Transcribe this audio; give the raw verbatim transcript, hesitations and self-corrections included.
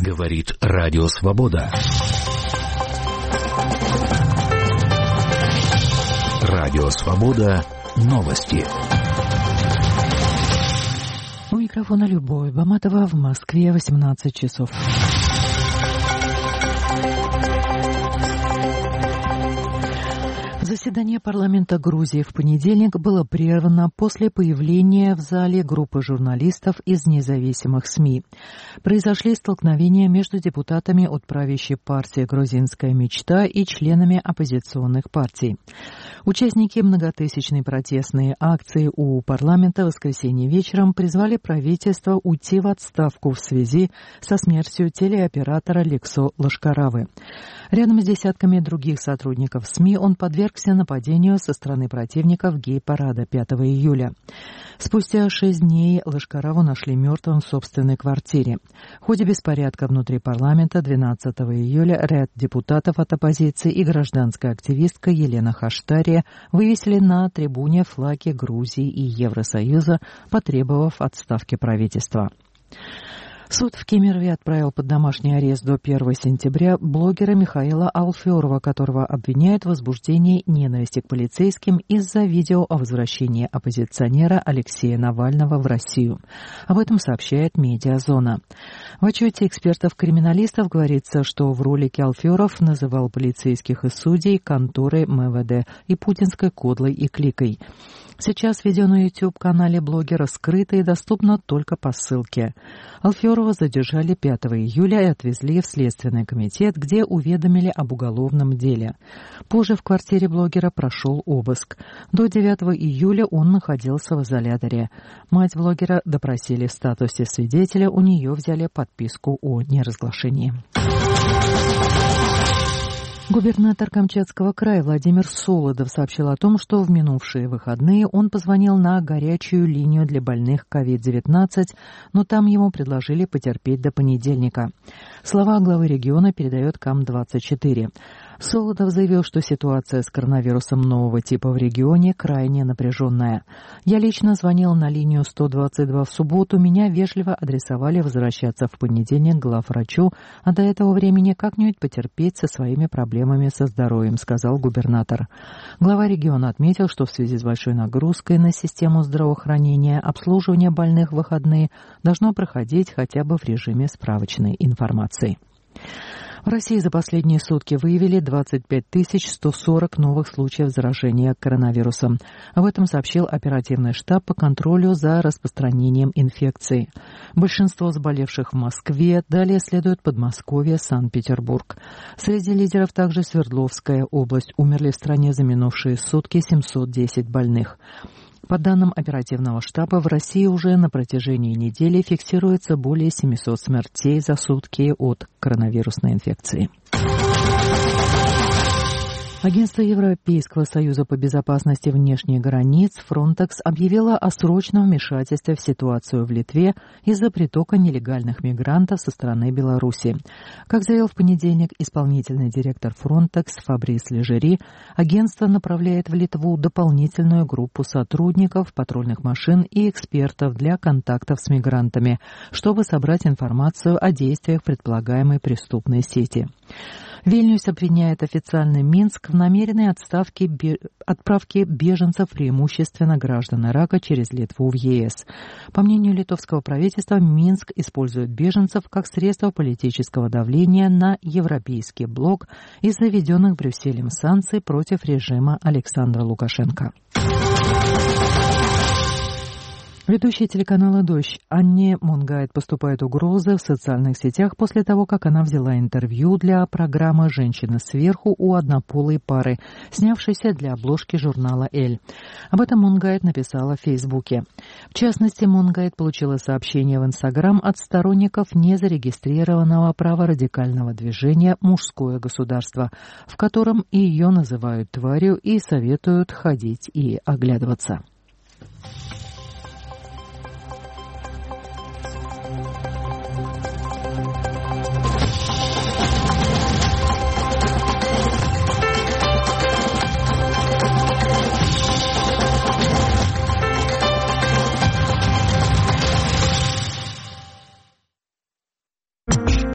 Говорит Радио Свобода. Радио Свобода. Новости. У микрофона Любовь Баматова, в Москве восемнадцать часов. Заседание парламента Грузии в понедельник было прервано после появления в зале группы журналистов из независимых СМИ. Произошли столкновения между депутатами от правящей партии «Грузинская мечта» и членами оппозиционных партий. Участники многотысячной протестной акции у парламента в воскресенье вечером призвали правительство уйти в отставку в связи со смертью телеоператора Лексо Лошкаравы. Рядом с десятками других сотрудников СМИ он подвергся нападению со стороны противников гей-парада пятого июля. Спустя шесть дней Лошкараву нашли мертвым в собственной квартире. В ходе беспорядка внутри парламента двенадцатого июля ряд депутатов от оппозиции и гражданская активистка Елена Хаштария вывесили на трибуне флаги Грузии и Евросоюза, потребовав отставки правительства. Суд в Кемерове отправил под домашний арест до первого сентября блогера Михаила Алферова, которого обвиняют в возбуждении ненависти к полицейским из-за видео о возвращении оппозиционера Алексея Навального в Россию. Об этом сообщает «Медиазона». В отчете экспертов-криминалистов говорится, что в ролике Алферов называл полицейских и судей конторой эм вэ дэ и путинской кодлой и кликой. Сейчас видео на YouTube-канале блогера скрыто и доступно только по ссылке. Алферова задержали пятого июля и отвезли в Следственный комитет, где уведомили об уголовном деле. Позже в квартире блогера прошел обыск. До девятого июля он находился в изоляторе. Мать блогера допросили в статусе свидетеля, у нее взяли подписку о неразглашении. Губернатор Камчатского края Владимир Солодов сообщил о том, что в минувшие выходные он позвонил на горячую линию для больных ковид девятнадцать, но там ему предложили потерпеть до понедельника. Слова главы региона передает КАМ двадцать четыре. Солодов заявил, что ситуация с коронавирусом нового типа в регионе крайне напряженная. «Я лично звонил на линию сто двадцать два в субботу, меня вежливо адресовали возвращаться в понедельник к главврачу, а до этого времени как-нибудь потерпеть со своими проблемами со здоровьем», — сказал губернатор. Глава региона отметил, что в связи с большой нагрузкой на систему здравоохранения обслуживание больных в выходные должно проходить хотя бы в режиме справочной информации. В России за последние сутки выявили двадцать пять тысяч сто сорок новых случаев заражения коронавирусом. Об этом сообщил оперативный штаб по контролю за распространением инфекции. Большинство заболевших в Москве, далее следует Подмосковье, Санкт-Петербург. Среди лидеров также Свердловская область. Умерли в стране за минувшие сутки семьсот десять больных. По данным оперативного штаба, в России уже на протяжении недели фиксируется более семисот смертей за сутки от коронавирусной инфекции. Агентство Европейского союза по безопасности внешних границ Frontex объявило о срочном вмешательстве в ситуацию в Литве из-за притока нелегальных мигрантов со стороны Беларуси. Как заявил в понедельник исполнительный директор Frontex Фабрис Лежери, агентство направляет в Литву дополнительную группу сотрудников, патрульных машин и экспертов для контактов с мигрантами, чтобы собрать информацию о действиях предполагаемой преступной сети. Вильнюс обвиняет официальный Минск в намеренной отставке, бе... отправке беженцев, преимущественно граждан Ирака, через Литву в е эс. По мнению литовского правительства, Минск использует беженцев как средство политического давления на европейский блок из-за введенных Брюсселем санкций против режима Александра Лукашенко. Ведущая телеканала «Дождь» Анне Монгайт поступают угрозы в социальных сетях после того, как она взяла интервью для программы «Женщина сверху» у однополой пары, снявшейся для обложки журнала «Эль». Об этом Монгайт написала в Фейсбуке. В частности, Монгайт получила сообщение в Инстаграм от сторонников незарегистрированного праворадикального движения «Мужское государство», в котором ее называют тварью и советуют ходить и оглядываться.